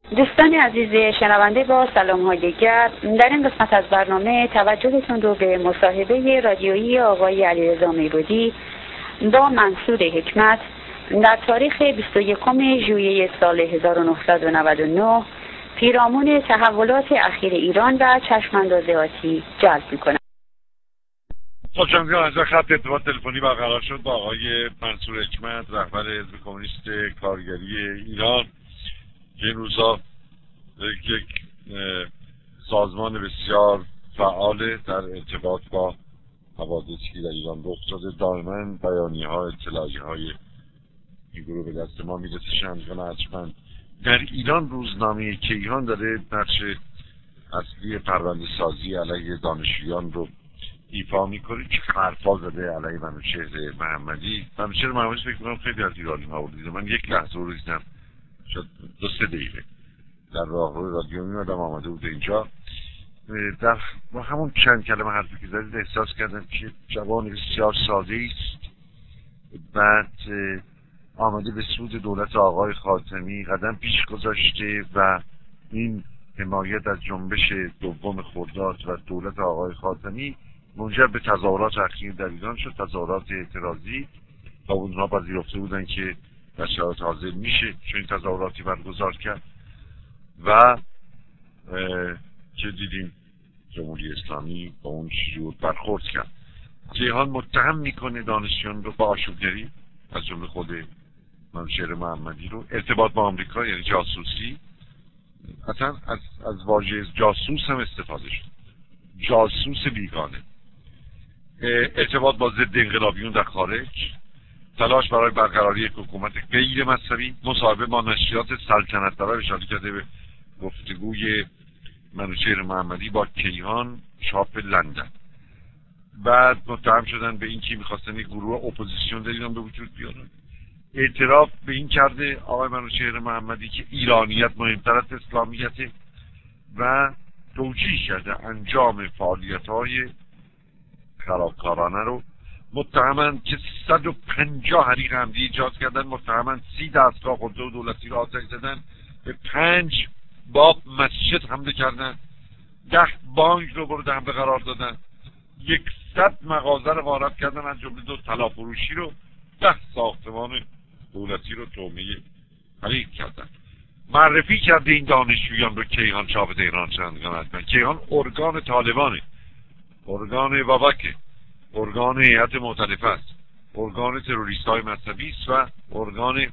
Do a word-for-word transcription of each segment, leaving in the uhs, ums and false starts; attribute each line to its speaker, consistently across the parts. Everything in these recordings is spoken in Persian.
Speaker 1: دوستان عزیز شنونده، با سلام های گرم در این قسمت از برنامه توجهتون رو به مصاحبه رادیویی آقای علیرضا میرودی با منصور حکمت در تاریخ بیست و یکم ژوئیه سال هزار و نهصد و نود و نه پیرامون تحولات اخیر ایران و چشم‌انداز آتی جلب می‌کنم.
Speaker 2: خوشم از خط ارتباط تلفنی برقرار شد با آقای منصور حکمت، رهبر حزب کمونیست کارگری ایران که این روزا یک سازمان بسیار فعال در ارتباط با حوادثی که در ایران رخ داده. دائما بیانیه ها، اطلاعیه های این گروه به دست ما میرسه. شنوندگان ارجمند، در ایران روزنامه کیهان داره نقش اصلی پرونده سازی علیه دانشجویان رو ایفا میکنه که حرفا زده علیه منوچهر محمدی. منوچهر محمدی فکر میکنم خیلی از ایرانی ها رو دیدم. من یک لحظه رو دیدم، شاید دو سه دقیقه در راهرو رادیو میمدم آمده بود اینجا. در با همون چند کلمه حرفی که زدید احساس کردم که جوان بسیار ساده است، بعد آمده به سود دولت آقای خاتمی قدم پیش گذاشته و این حمایت از جنبش دوم خرداد و دولت آقای خاتمی منجر به تظاهرات اخیر در ایران شد، تظاهرات اعتراضی، و اونها پذیرفته بودن که در شرایط حاضر میشه چون این تظاهراتی برگزار کرد و که دیدیم جمهوری اسلامی با اون شیوع برخورد کرد. کیهان متهم میکنه دانشجویان رو با آشوبگری، از جمله خود منوچهر محمدی رو، ارتباط با آمریکا یعنی جاسوسی. اصلا از از واژه جاسوس هم استفاده شد، جاسوس بیگانه، ارتباط با ضد انقلابیون در خارج، تلاش برای برقراری یک حکومت غیر مذهبی، مصاحبه با نشریات سلطنت طلب. اشاره کرده به گفتگوی منوچهر محمدی با کیهان چاپ لندن. بعد متهم شدن به این که میخواستن یک گروه اپوزیسیون در ایران به وجود بیارن. اعتراف به این کرده آقای منوچهر محمدی که ایرانیت مهمتر از اسلامیت و توجیه کرده انجام فعالیت‌های خرابکارانه رو. متهمند که صد و پنجاه حریق عمدی ایجاد کردن، متهمند سی دستگاه خودرو دولتی را آتش زدن، به پنج باب مسجد حمله کردن، ده بانک رو مورد حمله قرار دادن، یکصد مغازه رو غارت کردن، از جمله دو طلا-فروشی رو، ده ساختمان دولتی رو تومه حریق کردن. معرفی کرده این دانشجویان رو کیهان چاپ تهران. شنوندگان ارجمند، کیهان ارگان طالبانه، ارگان وابکه، ارگان هیئت مؤتلفه است، ارگان تروریست های مذهبی است و ارگان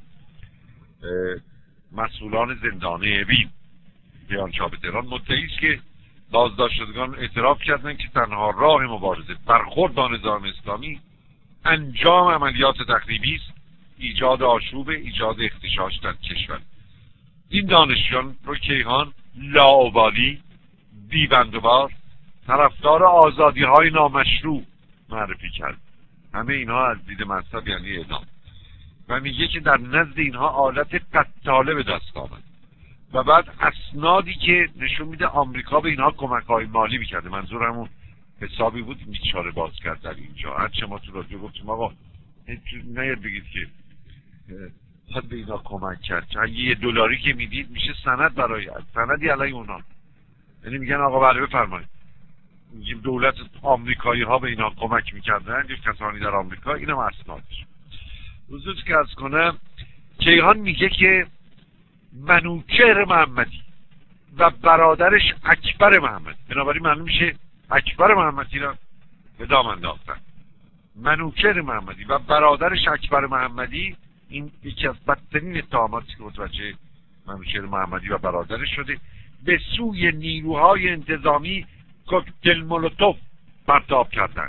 Speaker 2: مسئولان زندانه اوین. کیهان چاپ تهران مدعی است که بازداشت شدگان اعتراف کردند که تنها راه مبارزه برخورد با نظام اسلامی انجام عملیات تخریبی است، ایجاد آشوب، ایجاد اغتشاش در کشور. این دانشجویان رو کیهان لاابالی، بی‌بندوبار، طرفدار آزادی های نامشروع معرفی کرد. همه اینها از دید مذهب یعنی اعدام، و میگه که در نزد اینها آلت قتاله به دست آمد و بعد اسنادی که نشون میده آمریکا به اینها کمک های مالی میکرده. منظور همون حسابی بود میچاره باز کرد در اینجا. هرچه ما تو رادیو گفتیم آقا نیاد بگید که خود به اینا کمک کرد، چند یه دلاری که میدید میشه سند برای سندی علیه اونا. یعنی میگن آقا بله بفرمایید، میگیم دولت آمریکایی ها به اینا کمک میکردن، یک کسانی در آمریکا. اینم اسنادش. حضور که از کنم کیهان میگه که منوچهر محمدی و برادرش اکبر محمدی، بنابراین معلوم میشه اکبر محمدی را به دام انداختن. منوچهر محمدی و برادرش اکبر محمدی، این یکی از بدترین اتهاماتی که متوجه منوچهر محمدی و برادرش شده، به سوی نیروهای انتظامی کوکتل مولوتوف پرتاب کردن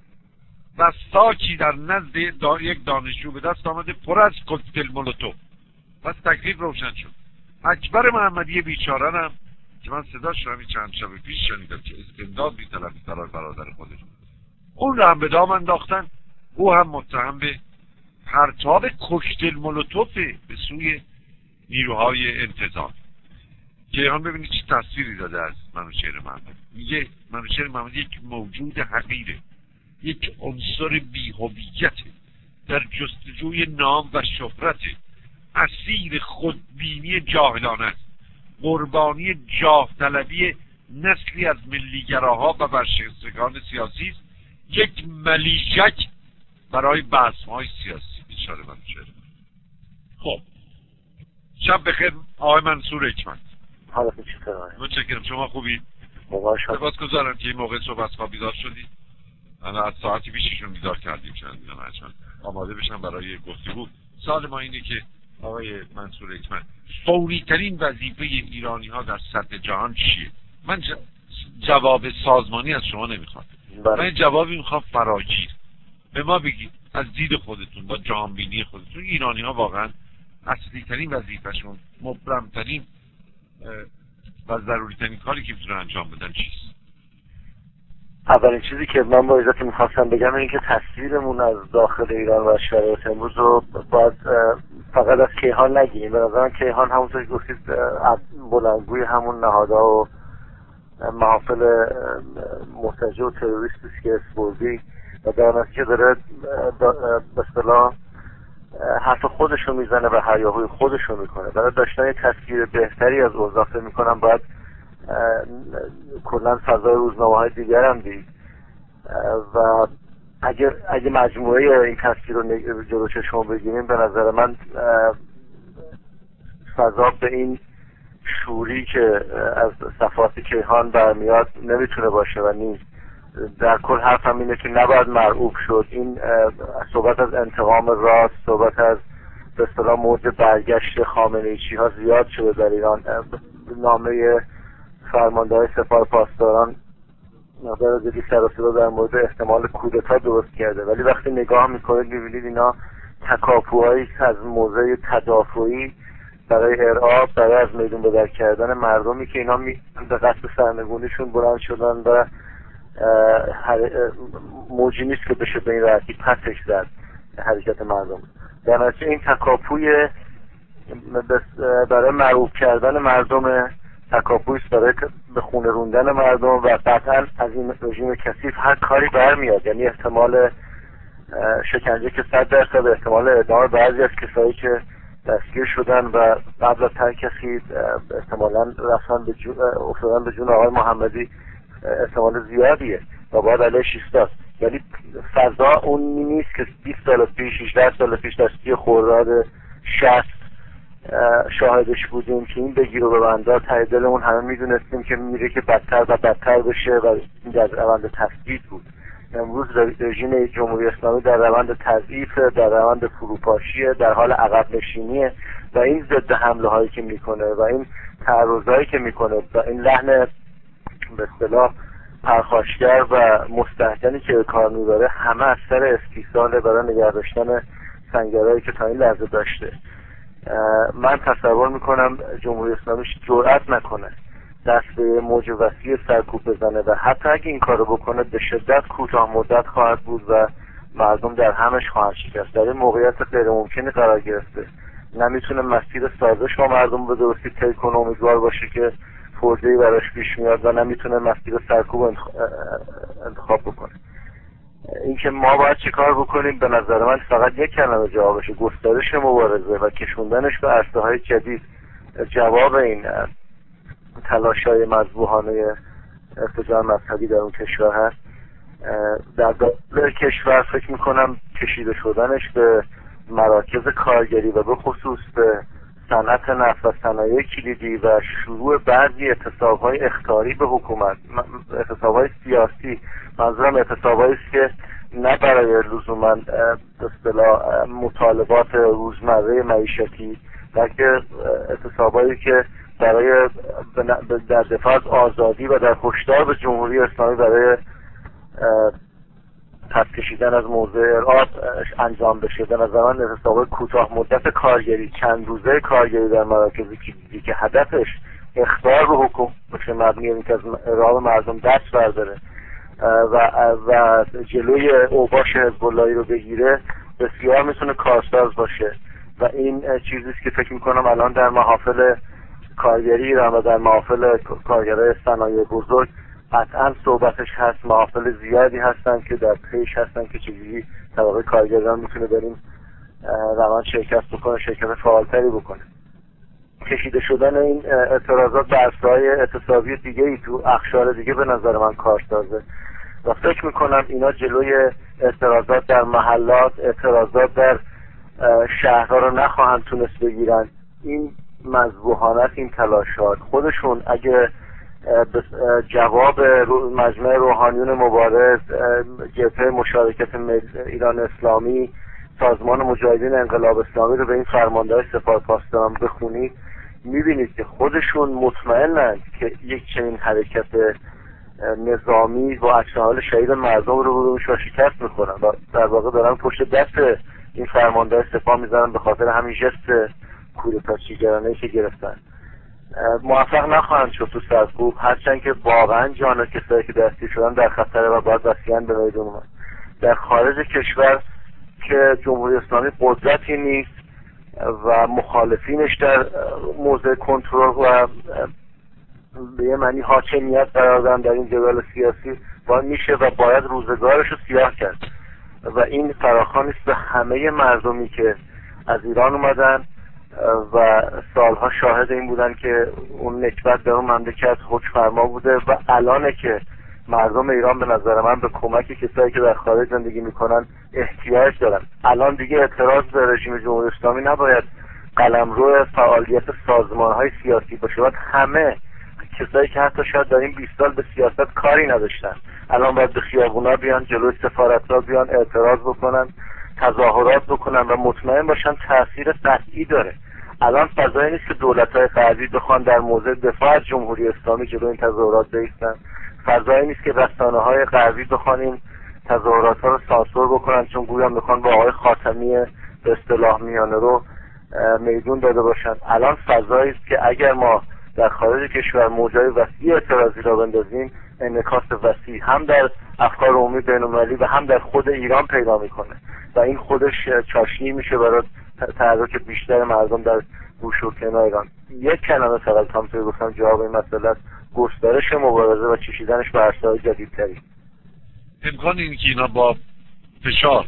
Speaker 2: و ساکی در نزد دا یک دانشجو به دست آمده پر از کوکتل مولوتوف. پس تکلیف روشن شد. اکبر محمدی بیچاره هم که من صداش رو چند شب پیش شنیدم که استمداد بی‌طلبی برای برادر خودش، اون رو هم به دام انداختن. او هم متهم به پرتاب کوکتل مولوتوف به سوی نیروهای انتظامی. کیهان ببینید چه تصویری داده از منوچهر محمدی. میگه منوچهر محمدی یک موجود حقیره، یک عنصر بی‌هویته، در جستجوی نام و شهرت، اسیر خودبینی جاهلانه است. قربانی جاه طلبی نسلی از ملیگراها و برشکستگان سیاسی است، یک ملیشک برای بحث‌های سیاسی. بیچاره منوچهر. خب شب بخیر آقای منصور حکمت.
Speaker 3: حالتون چطوره؟
Speaker 2: متشکرم. شما خوبید؟
Speaker 3: مبارک
Speaker 2: سپاسگزارم که این موقع صبح از خواب بیدار شدید. انا از ساعتی پیششون بیدار کردیم چند دیدم هرچند آماده بشم برای گفتگو. سوال ما اینه که آقای منصور حکمت، فوری ترین وظیفه ایرانی ها در سطح جهان چیه؟ من جواب سازمانی از شما نمیخوام، من جوابی میخوام فراگیر. به ما بگید از دید خودتون با جهان بینی خودتون ایرانی ها واقعا اصلی ترین وظیفهشون، مبرم ترین و ضروری ترین کاری که میتونن انجام بدن چیست؟
Speaker 3: اولین چیزی که من با اجازه میخواستم بگم این که تصویرمون از داخل ایران و شرایط امروز رو باید فقط از کیهان نگیریم. به نظرم کیهان همونطور که گفتید بلندگوی همون نهادها و محافل مرتجع و تروریستی است که اسپوردی و در نتیجه داره به اصطلاح حرف خودشو میزنه و هیاهوی خودشو میکنه. برای داشتن یک تصویر بهتری از اوضاع فکر میکنم باید کلا فضای روزنامه های دیگر هم دید و اگر اگه مجموعه این تصویر رو جلو چشم بگیریم به نظر من فضا به این شوری که از صفحات کیهان برمیاد نمیتونه باشه و نیست. در کل حرفم اینه که نباید مرعوب شد. این صحبت از انتقام راست، صحبت از به اصطلاح موج برگشت خامنه‌ایچی ها زیاد شده در ایران. نامه فرمانده‌های سپاه پاسداران مقدار زیادی سر و صدا در مورد احتمال کودتا درست کرده، ولی وقتی نگاه میکنید میبینید اینا تکاپوهایی از موضع تدافعی برای ارعاب، برای از میدون بدر کردن مردمی که اینا می به قصد سرنگونیشون بلند شدن و موجی نیست که بشه به این راحتی پسش زد حرکت مردم. در نتیجه این تکاپوی برای مرعوب کردن مردم، تکاپویست برای به خونه روندن مردم و قطعا از این رژیم کثیف هر کاری برمیاد. یعنی احتمال شکنجه که صد درصد، احتمال اعدام بعضی از کسایی که دستگیر شدن و قبل از هر کسی احتمالاً رفتن به جون افتادن به جون آقای محمدی احتمال زیادیه و باید علیش ایستاد. یعنی فضا اون نیست که بیست سال پیش، هجده سال پیش در سی خرداد شصت شاهدش بودیم که این بگیر و ببندا ته دلمون همه میدونستیم که میره که بدتر و بدتر بشه و این در روند تثبیت بود. امروز رژیم جمهوری اسلامی در روند تضعیف، در روند فروپاشی، در حال عقب نشینیه و این ضد حمله هایی که میکنه و این تعرضایی که میکنه و این لحن به اصطلاح پرخاشگر و مستحکمی که کار میبره همه از سر استیصال برای نگه داشتن سنگرهایی که تا این لحظه داشته. من تصور میکنم جمهوری اسلامی جرئت نکنه دست به موج وسیع سرکوب بزنه و حتی اگه این کارو بکنه به شدت کوتاه مدت خواهد بود و مردم در همش خواهد شکست. در این موقعیت غیر ممکنی قرار گرفته، نمیتونه مسیر سازش با مردم به درستی طی کنه، امیدوار باشه که فرضه‌ای براش پیش میاد و نمیتونه مسیر سرکوب انتخاب بکنه. اینکه ما باید چه کار بکنیم به نظر من فقط یک کلمه جوابشه: گسترش مبارزه و کشوندنش به عرصه‌های جدید. جواب این تلاش‌های مذبوحانه ارتجاع مذهبی در اون کشور هست. در داخل کشور فکر میکنم کشیده شدنش به مراکز کارگری و به خصوص به صنعت نفت و صنایع کلیدی و شروع بعضی اعتصاب‌های اخطاری به حکومت، اعتصاب‌های سیاسی، منظورم اعتصاب‌هایی است که نه برای لزوماً به اصطلاح مطالبات روزمره معیشتی، بلکه اعتصاب‌هایی که برای در دفاع از آزادی و در هشدار به جمهوری اسلامی برای پس کشیدن از موضع ارعاب انجام بشه. به نظر من اعتصاب‌های کوتاه مدت کارگری، چند روزه کارگری در مراکز کلیدی که هدفش اخطار به حکومت باشه، مبنی اینکه از ارعاب مردم دست برداره و و جلوی اوباش حزب اللهی رو بگیره، بسیار میتونه کارساز باشه و این چیزی است که فکر میکنم الان در محافل کارگری ایران و در محافل کارگرای صنایع بزرگ قطعا صحبتش هست. محافل زیادی هستن که در پیش هستن که چجوری طبقه کارگران میتونه بریم روند شرکت بکنه، شرکت فعالتری بکنه. کشیده شدن این اعتراضات به عرصه‌های اعتصابی دیگه ای تو اقشار دیگه به نظر من کارسازه و فکر میکنم اینا جلوی اعتراضات در محلات، اعتراضات در شهرها رو نخواهند تونست بگیرن. این مذبوحانت، این تلاشات خودشون اگه جواب مجمع روحانیون مبارز، جبهه مشارکت ایران اسلامی، سازمان مجاهدین انقلاب اسلامی رو به این فرماندهای سپاه پاسداران بخونید میبینید که خودشون مطمئنند که یک چنین حرکت نظامی با اکشن‌های شهید مردم رو بروش و شکست میخورن و در واقع دارن پشت دست این فرماندهای سپاه میزنن به خاطر همین ژست کودتاچیگرانه‌ای که گرفتن. موفق نخواهند شد تو سرکوب، هرچند که واقعا جان کسایی که دستی شدن در خطره و باید وسیعاً به میدون اومد. در خارج کشور که جمهوری اسلامی قدرتی نیست و مخالفینش در موضع کنترل و به یه معنی حاکمیت قرار دارن در این جدال سیاسی، باید میشه و باید روزگارش رو سیاه کرد و این فراخوان است به همه مردمی که از ایران اومدن و سالها شاهد این بودن که اون نکبت در اون مملکت حکم فرما بوده و الانه که مردم ایران به نظر من به کمک کسایی که در خارج زندگی میکنن احتیاج دارن. الان دیگه اعتراض به رژیم جمهوری اسلامی نباید قلمرو فعالیت سازمان‌های سیاسی باشه، باید همه کسایی که حتی شاید در این بیست سال به سیاست کاری نداشتن الان باید به خیابونا بیان، جلوی سفارت‌ها بیان، اعتراض بکنن، تظاهرات بکنن و مطمئن باشن تاثیر قطعی داره. الان فضایی نیست که دولت‌های غربی بخوان در موضع دفاع از جمهوری اسلامی جلوی این تظاهرات بایستن. فضایی نیست که رسانه‌های غربی بخوان این تظاهرات‌ها رو سانسور بکنن چون گویا میخوان با آقای خاتمی به اصطلاح میانه رو میدون داده باشن. الان فضایی است که اگر ما در خارج کشور موجای وسیع اعتراضی را بندازیم، انعکاس وسیع هم در افکار عمومی بین‌المللی و هم در خود ایران پیدا میکنه و این خودش چاشنی میشه برای تحرک بیشتر مردم در گوش و کنار ایران. یک کلمه فقط همونطور گفتم جواب این مسئله است: گسترش مبارزه و چشیدنش به عرصه‌های جدیدتری.
Speaker 2: امکان این که اینا با فشار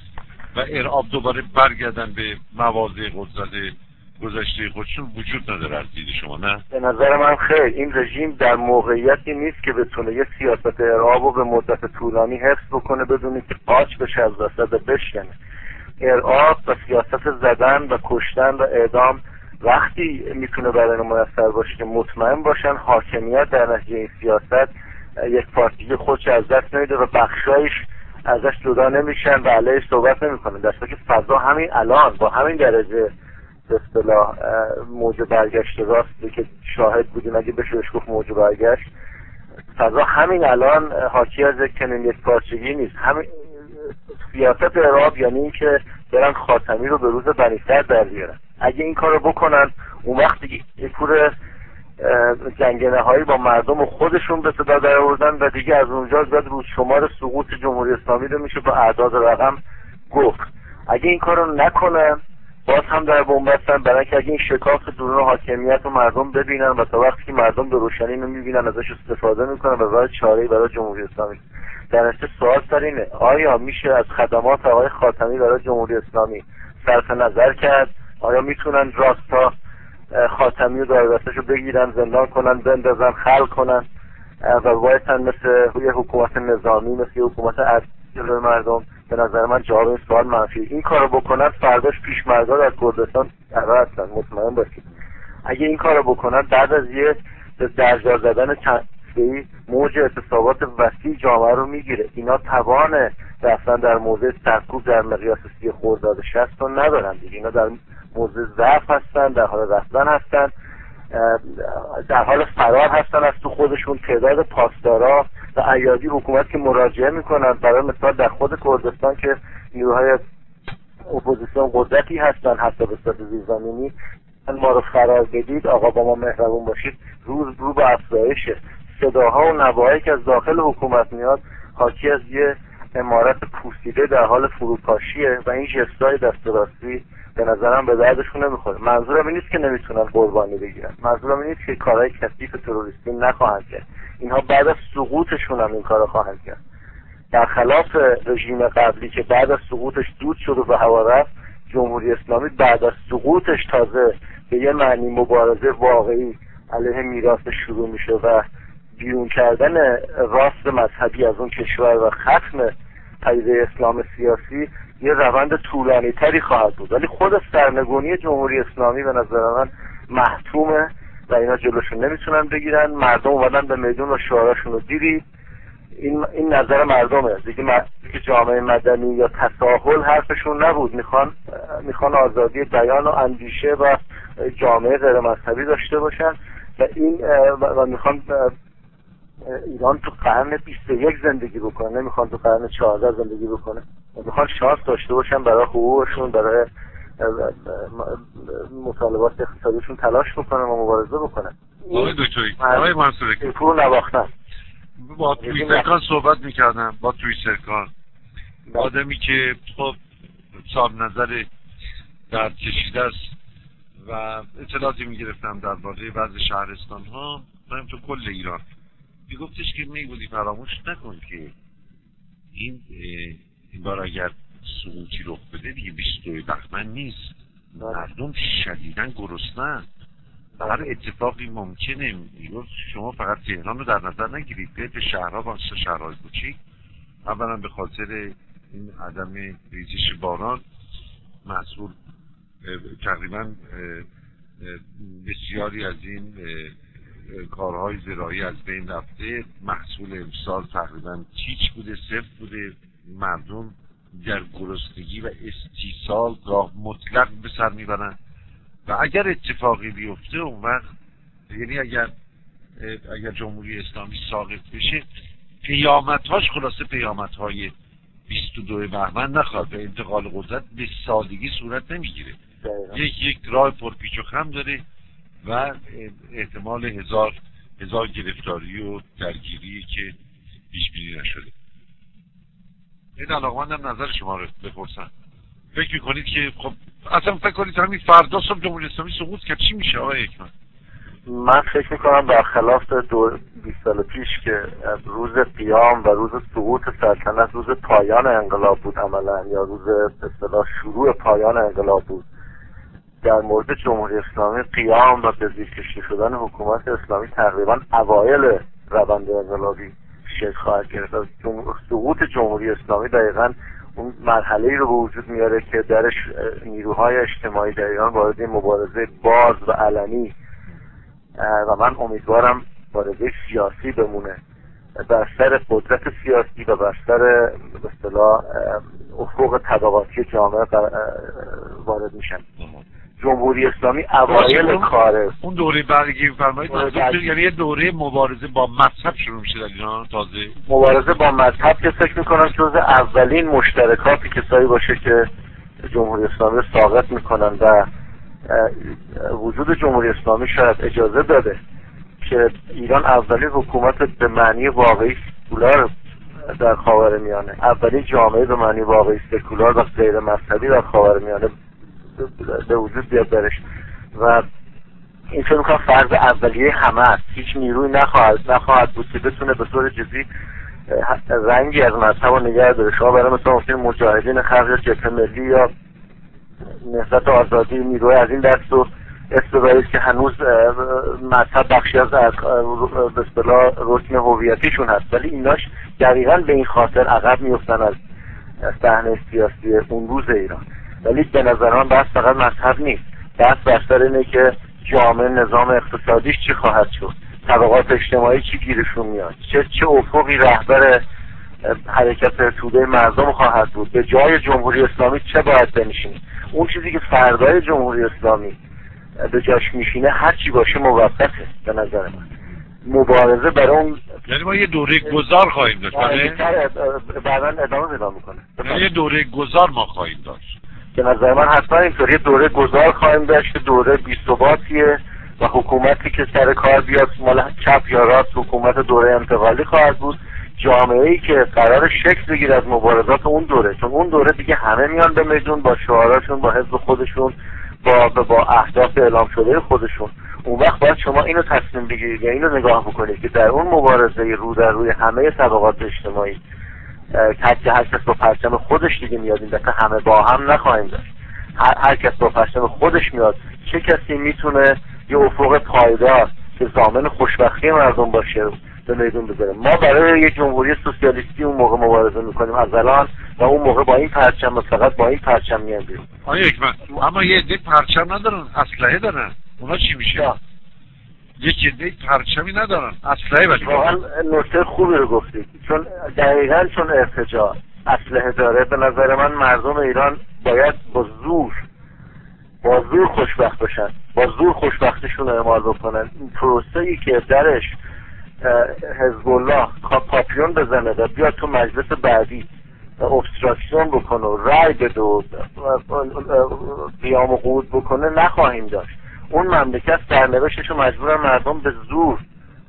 Speaker 2: و ارعاب دوباره برگردن به مواضع قدرت گذشته خودشون وجود نداره از دید شما؟ نه،
Speaker 3: به نظر من خیر. این رژیم در موقعیتی نیست که بتونه یه سیاست ارعاب رو به مدت طولانی حفظ بکنه بدون که قاچ بشه از وسط بشکنه. ارعاب و سیاست زدن و کشتن و اعدام وقتی میتونه برای موثر باشه که مطمئن باشن حاکمیت در نتیجه این سیاست یک پارتی خودش از دست نمیده و بخشایش ازش جدا نمیشن و علیهش صحبت نمیکنن. در صورتی که فضا همین الان با همین درجه به اصطلاح موج برگشت راستی که شاهد بودیم، اگه بشه بهش گفت موج برگشت، فضا همین الان حاکی از یک چنین یک پارچگی نیست. همین سیاست ارعاب یعنی این که برن خاتمی رو به روز بنی‌صدر در بیارن. اگه این کار رو بکنن اون وقت دیگه یک پور جنگنه هایی با مردم و خودشون به صدا در آوردن و دیگه از اونجا زد روز شمار سقوط جمهوری اسلامی رو میشه با اعداد رقم گفت. اگه این کار رو نکنن باز هم در بنبستن، برای که اگه این شکاف درون حاکمیت و مردم ببینن و تا وقتی که مردم به روشنی نمیبینن ازش استفاده میکنن و راه چاره‌ای برای جمهوری اسلامی. در نتیجه سوال سر اینه: آیا میشه از خدمات آقای خاتمی برای جمهوری اسلامی صرف نظر کرد؟ آیا میتونن راستا خاتمی و دار دستشو بگیرن، زندان کنن، بندازن، خلع کنن و وایسن مثل یه حکومت نظامی، مثل یه حکومت عسکری مردم؟ به نظر من جواب این سوال منفی. این کارو بکنن فرداش پیشمردا از کردستان قرار هستن، مطمئن باشید. اگه این کارو بکنن بعد از یه درجا زدن چندی موج اعتصابات وسیع جامعه رو میگیره. اینا توان رفتن در موضع سرکوب در مقیاس سی خرداد شصت رو ندارن دیگه. اینا در موضع ضعف هستن، در حال رفتن هستن، در حال فرار هستن از تو خودشون. تعداد پاسدارا و ایادی حکومت که مراجعه میکنن، برای مثال در خود کردستان که نیروهای اپوزیسیون قدرتی هستن حتی به صورت زیرزمینی، ما رو فرار بدید، آقا با ما مهربون باشید، روز رو به افزایشه. صداها و نواهایی که از داخل حکومت میاد حاکی از یه عمارت پوسیده در حال فروپاشیه و این ژستای دست راستی به نظرم به دردشون نمیخوره. منظورم این نیست که نمیتونن قربانی بگیرن، منظورم این نیست که کارهای کثیف تروریستی نخواهند کرد. اینها بعد از سقوطشون هم این کارو خواهند کرد. در خلاف رژیم قبلی که بعد از سقوطش دود شد و به هوا رفت، جمهوری اسلامی بعد از سقوطش تازه به یه معنی مبارزه واقعی علیه میراث شروع میشه و بیرون کردن راست مذهبی از اون کشور و ختم پدیده اسلام سیاسی یه روند طولانی تری خواهد بود. ولی خود سرنگونی جمهوری اسلامی به نظر من محتومه و اینا جلوشون نمیتونن بگیرن. مردم اومدن به میدون و شعاراشون رو دیدید. این این نظر مردمه دیگه. که جامعه مدنی یا تساهل حرفشون نبود. میخوان میخوان آزادی بیان و اندیشه و جامعه غیر مذهبی داشته باشن و این و میخوان ایران تو قرن بیست و یک زندگی بکنه، نمیخوان تو قرن چهارده زندگی بکنه. میخوان شانس داشته باشن برای حقوقشون، برای مطالبات اقتصادیشون تلاش بکنن و مبارزه بکنن.
Speaker 2: آقای دکتری، آقای منصوری
Speaker 3: پول نواختن.
Speaker 2: با توییترکان صحبت میکردم، با توییترکان آدمی که خب صاحب نظر درد کشیده است و اطلاعاتی میگرفتم درباره بعضی شهرستان ها و تو کل ایران. میگفتش که میگودی فراموش نکن که این این بار اگر سقوطی رخ بده دیگه بیست و دو بهمن نیست، مردم شدیداً گرسنه‌اند، هر اتفاقی ممکنه. میگفت شما فقط تهران رو در نظر نگیرید، به شهرها با شهرهای کوچیک، اولا به خاطر این عدم ریزش باران مسئول تقریبا بسیاری از این کارهای زراعی از بین رفته، محصول امسال تقریبا هیچ بوده، صفر بوده. مردم در گرسنگی و استیصال گاه مطلق به سر میبرن و اگر اتفاقی بیفته اون وقت، یعنی اگر اگر جمهوری اسلامی ساقط بشه، پیامدهاش خلاصه پیامدهای بیست و دو بهمن نخواهد و انتقال قدرت به سادگی صورت نمیگیره. یک یک راه پرپیچ و خم داره و احتمال هزار هزار گرفتاری و درگیری که پیش بینی نشده. این علاقمندم نظر شما رو بپرسن. فکر میکنید که خب اصلا فکر کنید همین فردا صبح جمهوری اسلامی سقوط کرد چی میشه آقای حکمت؟
Speaker 3: من فکر میکنم برخلاف دو بیست سال پیش که روز قیام و روز سقوط سلطنت روز پایان انقلاب بود عملا، یا روز به اصطلاح شروع پایان انقلاب بود، در مورد جمهوری اسلامی قیام و به زیر کشیده شدن حکومت اسلامی تقریبا اوایل روند انقلابی شکل خواهد گرفت. سقوط جمهوری اسلامی دقیقاً اون مرحله‌ای رو به وجود میاره که درش نیروهای اجتماعی در ایران وارد مبارزه باز و علنی و من امیدوارم مبارزه سیاسی بمونه، بر سر قدرت سیاسی و بر سر به اصطلاح افق طبقاتی جامعه وارد میشن. جمهوری اسلامی اوایل کاره.
Speaker 2: اون دوره برگی فرمایید یعنی یه دوره مبارزه با مذهب شروع میشه در ایران. تازه
Speaker 3: مبارزه با مذهب که فکر میکنم جز اولین مشترکاتی کسایی باشه که جمهوری اسلامی رو ساقط میکنن و وجود جمهوری اسلامی شاید اجازه داده که ایران اولین حکومت به معنی واقعی سکولار در خاورمیانه، اولین جامعه به معنی واقعی سکولار و غیر مذهبی در خاورمیانه به وجود بیاد درش و این فکر می‌کنم فرض اولیه همه است. هیچ نیروی نخواهد نخواهد بود که بتونه به طور جدی رنگی از مذهب رو نگه داره. شما برای مثلا ممکن مجاهدین خلق یا جبهه ملی یا نهضت آزادی نیروی از این دست رو استفاده که هنوز مذهب بخشی از به اصطلاح رکن هویتیشون هست، ولی ایناش دقیقاً به این خاطر عقب میفتن از صحنه سیاسی اون روز ایران. ولی به نظر من بحث فقط مذهب نیست، بحث بستر اینه که جامعه نظام اقتصادیش چی خواهد شد، طبقات اجتماعی چی گیرشون میاد، چه چه افقی رهبر حرکت توده مردم خواهد بود، به جای جمهوری اسلامی چه باید بنشینه. اون چیزی که فردای جمهوری اسلامی به جاش میشینه هر چی باشه موقته به نظر من. مبارزه برای اون،
Speaker 2: یعنی ما یه دوره گذار خواهیم داشت،
Speaker 3: بعدا ادامه پیدا میکنه.
Speaker 2: یعنی یه دوره گذار ما خواهیم داشت.
Speaker 3: به نظر من حتما اینطوری دوره گذار خواهیم داشت که دوره بی‌ثباتیه و حکومتی که سر کار بیاد مال چپ یا راست حکومت دوره انتقالی خواهد بود. جامعه‌ای که قرار شکل بگیره از مبارزات اون دوره، چون اون دوره دیگه همه میان به میدون با شعاراشون، با حزب خودشون، با با اهداف اعلام شده خودشون. اون وقت باید شما اینو تصمیم بگیرید یا اینو نگاه بکنید که در اون مبارزه رو در روی همه طبقات اجتماعی هر که هر کس با پرچم خودش دیگه میاد، این دفعه همه با هم نخواهیم داشت. هر, هر کس با پرچم خودش میاد، چه کسی میتونه یه افق پایدار که ضامن خوشبختی مردم باشه به میدون بذاره. ما برای یک جمهوری سوسیالیستی اون موقع مبارزه میکنیم از الان و اون موقع با این پرچم و فقط با این پرچم میان بیرون.
Speaker 2: آیا حکمت اما یه عده پرچم ندارن، اسلحه دارن، اونا چی میشه؟ یا. یک عده پرچمی ندارن، اسلحه ولی
Speaker 3: واقعا نکته خوبی رو گفتید، چون دقیقاً چون ارتجاع اسلحه داره به نظر من مردم ایران باید با زور با زور خوشبخت بشن، با زور خوشبختیشون اعمال بکنن. این پروسه‌ای که درش حزب الله پاپیون بزنه و بیاد تو مجلس بعدی ابستراکسیون بکنه و رای بده و قیام و قعود بکنه نخواهیم داشت. اون مملکت سرنوشتش رو مجبورن مردم به زور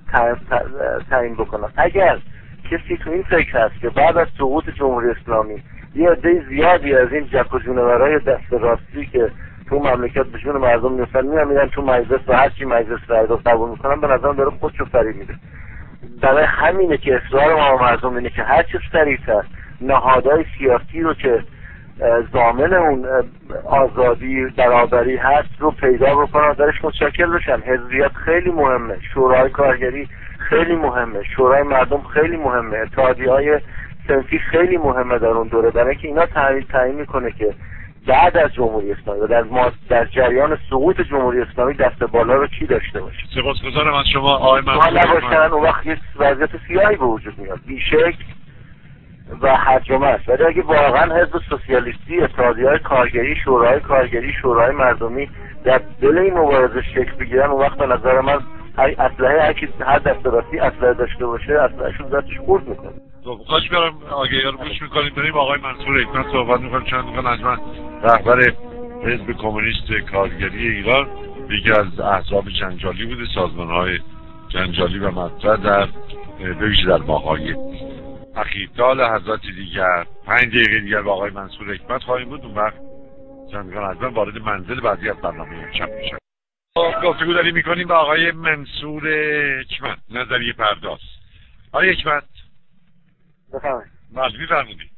Speaker 3: تعیین بکنن. اگر کسی تو این فکر هست که بعد از سقوط جمهوری اسلامی یه عده زیادی از این جک و جونورای دست راستی که تو مملکت به جون مردم میفتن میان میرن تو مجلس و هر چی مجلس رای رو قبول میکنن، به نظرم داره خودشو فریب میده. برای همینه که اصرار ما مردم اینه که هر چه سریعتر نهادهای سیاسی رو که ضامن اون آزادی برابری هست رو پیدا بکنن، درش متشکل بشن. حزبیت خیلی مهمه، شورای کارگری خیلی مهمه، شورای مردم خیلی مهمه، اتحادیه‌های صنفی خیلی مهمه در اون دوره، برای اینکه اینا تعیین تعیین میکنه که بعد از جمهوری اسلامی و در ما در جریان سقوط جمهوری اسلامی دست بالا رو کی داشته باشه.
Speaker 2: سپاسگزارم از شما آقای منصور.
Speaker 3: ما نباشن اون وقت یه وضعیت سیاهی به وجود میاد، بیشکل و حجمه است. ولی اگه واقعا حزب سوسیالیستی، اتحادیه‌های کارگری، شورای کارگری، شورای مردمی در دل این مبارزه شکل بگیرن، اون وقت به نظر من اسلحه هر کی هر دست راستی اسلحه داشته باشه اسلحه‌شون دستش خورد میکنه.
Speaker 2: خواهش می‌کنم آگهی‌ها رو گوش می‌کنیم. بریم آقای منصور حکمت صحبت می‌کنیم. چند دقیقه نجمن رهبر حزب کمونیست کارگری ایران، یکی از احزاب جنجالی بوده، سازمان‌های جنجالی و مطرح در بویژه در ماه‌های اخیر. تا لحظات دیگر پنج دقیقه دیگر با آقای منصور حکمت خواهیم بود. اون وقت چند دقیقه نجمن وارد منزل بعدی از برنامه امشب می‌شیم. گفتگو داریم می‌کنیم با آقای منصور حکمت، نظریه پرداز. آقای حکمت
Speaker 3: بفرمایید.
Speaker 2: بله می‌فرمایید.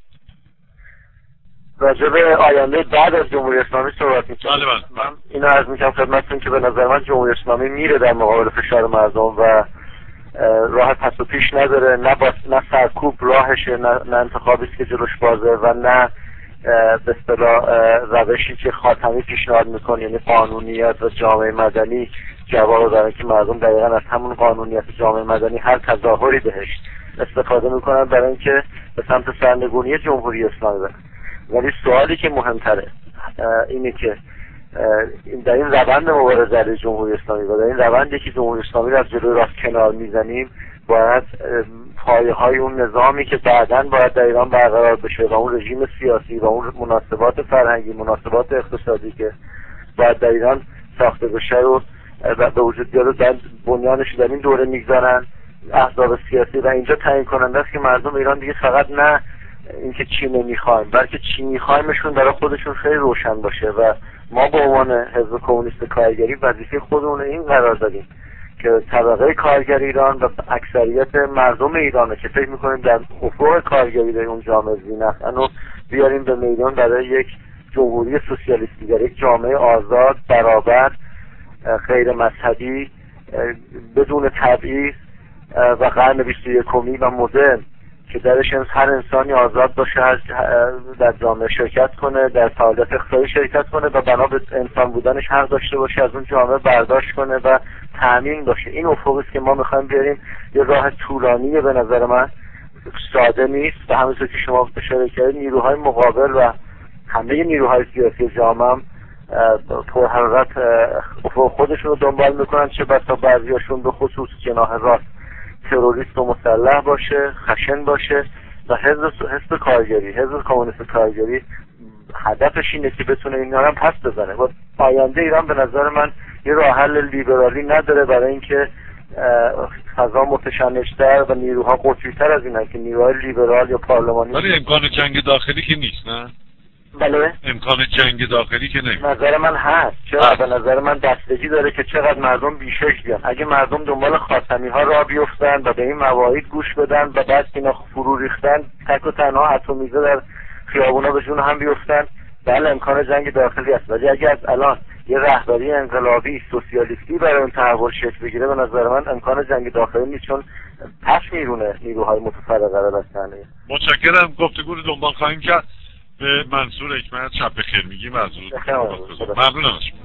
Speaker 3: راجع به آینده بعد از جمهوری اسلامی صحبت می‌کنم.
Speaker 2: بله بله.
Speaker 3: من اینو عرض می‌کنم خدمتتون که به نظر من جمهوری اسلامی میره در مقابل فشار مردم و راه پس و پیش نداره، نه با نه سرکوب راهشه، نه, نه انتخابی که جلوش بازه و نه به اصطلاح روشی که خاتمی پیشنهاد میکنه، یعنی قانونیت و جامعه مدنی جواب دارن که مردم دقیقا از همون قانونیت و جامعه مدنی هر تظاهری بهش استفاده میکنن برای اینکه به سمت سرنگونی جمهوری اسلامی برن. ولی سوالی که مهمتره اینه که در این روند مبارزه علیه جمهوری اسلامی و در این روندی که جمهوری اسلامی رو از جلوی راست کنار میزنیم، باید پایه های اون نظامی که بعداً باید در ایران برقرار بشه و اون رژیم سیاسی و اون مناسبات فرهنگی، مناسبات اقتصادی که باید در ایران ساخته بشه رو به وجود بیاره، در بنیانش در این دوره میگذارن احزاب سیاسی و اینجا تعیین کننده است که مردم ایران دیگه فقط نه اینکه چی نمیخوایم بلکه چی میخوایمشون برای خودشون خیلی روشن باشه و ما به عنوان حزب کمونیست کارگری وظیفه خودمون این قرار دادیم که طبقه کارگر ایران و اکثریت مردم ایرانه که فکر میکنیم در افق کارگری در اون جامعه زینخن رو بیاریم به میدان برای یک جمهوری سوسیالیستی، در یک جامعه آزاد، برابر، غیر مذهبی، بدون تبعیض و قرن بیست و یکمی و مدرن که درش هر انسانی آزاد باشه، در جامعه شرکت کنه، در فعالیت اقتصادی شرکت کنه و بنا به انسان بودنش حق داشته باشه از اون جامعه برداشت کنه و تأمین باشه. این افقی است که ما میخوایم بیاریم. یه راه طولانیه به نظر من، ساده نیست و همونطور که شما اشاره کردید نیروهای مقابل و همه نیروهای سیاسی جامعه هم پر حرارت افق خودشون رو دنبال میکنن، چه بسا بعضیاشون به خصوص جناح راست تروریست و مسلح باشه، خشن باشه و حزب حزب کارگری، حزب کمونیست کارگری هدفش اینه که بتونه اینا رو پس بزنه. و آینده ایران به نظر من یه راه حل لیبرالی نداره برای اینکه فضا متشنج‌تر و نیروها قطبی‌تر از اینه که نیروهای لیبرال یا پارلمانی.
Speaker 2: ولی امکان جنگ داخلی که نیست، نه؟
Speaker 3: بله؟
Speaker 2: امکان جنگ داخلی که نیست.
Speaker 3: نظر من هست. چرا؟ به نظر من بستگی داره که چقدر مردم بیشک بیان. اگه مردم دنبال خاتمی ها راه بیفتن و به این مواعید گوش بدن و بعد اینا فرو ریختن، تک و تنها اتمیزه در خیابونا به جون هم بیفتن، بله امکان جنگ داخلی است، ولی اگر از الان یه رهبری انقلابی سوسیالیستی برای اون تحول شکل بگیره به نظر من امکان جنگ داخلی نیست، چون پس میرونه نیروهای متفرقه قرار هستن.
Speaker 2: متشکرم. گفتگو رو دنبال خواهیم کرد. به منصور حکمت شب بخیر میگیم. از
Speaker 3: ممنونم.
Speaker 2: ممنونم.